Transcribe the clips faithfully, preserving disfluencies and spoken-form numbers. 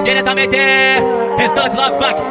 diretamente, restante Love Funk.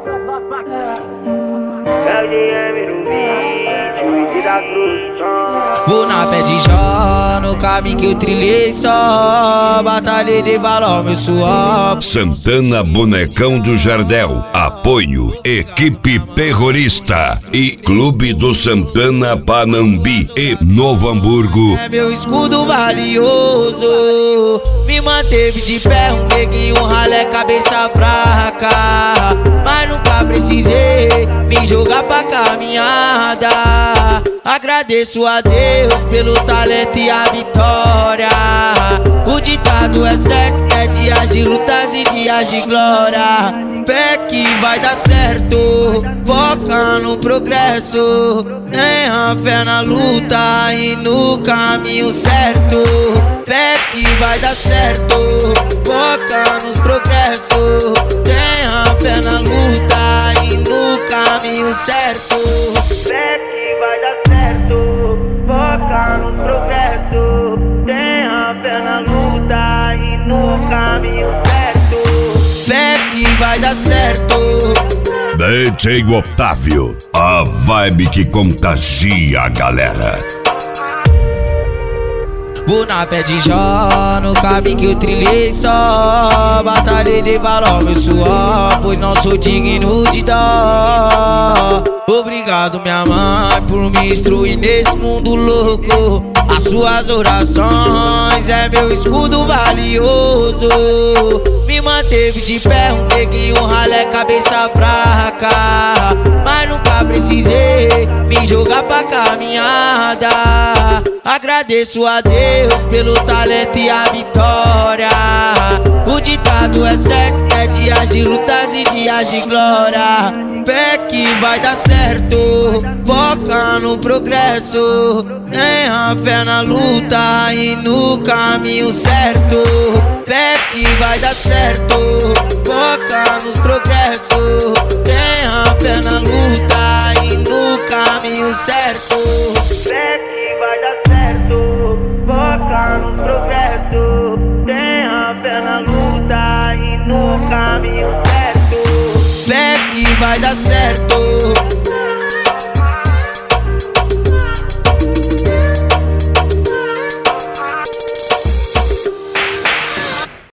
É o D M no beat, vídeo da produção. Vou na pé de Jó, no caminho que eu trilhei só. Batalhei de valor, meu suor. Santana Bonecão do Jardel. Apoio Equipe Terrorista e Clube do Santana Panambi e Novo Hamburgo. É meu escudo valioso, me manteve de pé, um neguinho, um ralé, cabeça fraca. Mas nunca precisei me jogar pra caminhada. Agradeço a Deus pelo talento e a vitória. O ditado é certo, é dias de lutas e dias de glória. Fé que vai dar certo, foca no progresso. Tenha fé na luta e no caminho certo. Fé que vai dar certo, foca nos progressos. Tenha fé na luta e no caminho certo. Fé que vai dar certo, foca no progresso. Tenha fé na luta e no caminho certo. Fé que vai dar certo. D J Otávio, a vibe que contagia a galera. Vou na fé de Jó, no caminho que eu trilhei só. Batalhei de valor, meu suor, pois não sou digno de dó. Obrigado, minha mãe, por me instruir nesse mundo louco. As suas orações é meu escudo valioso. Me manteve de pé, um neguinho, um ralé, cabeça fraca. Mas nunca precisei me jogar pra caminhada. Agradeço a Deus pelo talento e a vitória. O ditado é certo, é dias de lutas e dias de glória. Fé que vai dar certo, foca no progresso. Tenha fé na luta e no caminho certo. Fé que vai dar certo, foca nos progressos. Tenha fé na luta e no caminho certo. Fé que vai dar certo, foca no progresso. Tenha fé na luta e no caminho certo. Fé que vai dar certo.